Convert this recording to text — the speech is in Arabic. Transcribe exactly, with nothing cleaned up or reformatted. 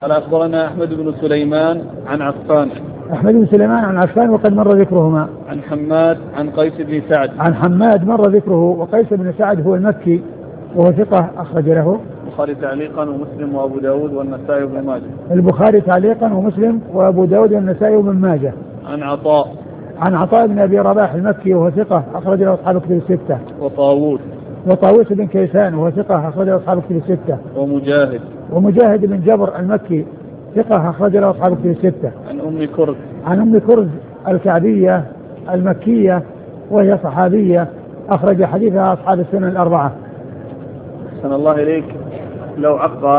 قال أخبرنا أحمد بن سليمان عن عفان. أحمد بن سليمان عن عفان وقد مر ذكرهما. عن حماد عن قيس بن سعد. عن حماد مر ذكره. وقيس بن سعد هو المكي وهو ثقة أخرج له البخاري تعليقا ومسلم وأبو داود والنسائي وابن ماجه. البخاري تعليقا ومسلم وأبو داود والنسائي وابن ماجه. عن عطاء. عن عطاء بن أبي رباح المكي وهو ثقة أخرج له أصحاب الكتب الستة. وطاووس. وطاووس بن كيسان وهو ثقة أخرج له أصحاب الكتب الستة. ومجاهد. ومجاهد بن جبر المكي ثقة أخرج له أصحاب الكتب الستة. عن أم كرز. عن أم كرز الكعبية المكية وهي صحابية أخرج حديثها أصحاب السنن الأربعة. أحسن الله إليك. لو عقد